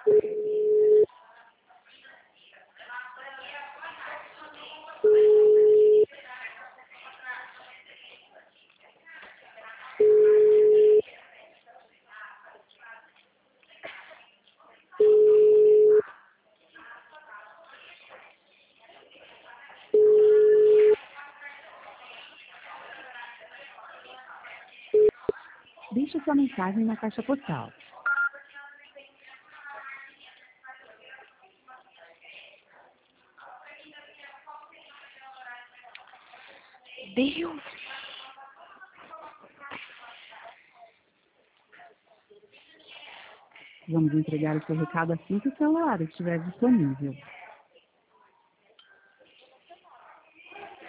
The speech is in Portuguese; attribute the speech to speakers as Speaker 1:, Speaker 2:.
Speaker 1: Deixe sua mensagem na caixa postal.
Speaker 2: Deus!
Speaker 1: Vamos entregar o seu recado assim que o celular estiver disponível.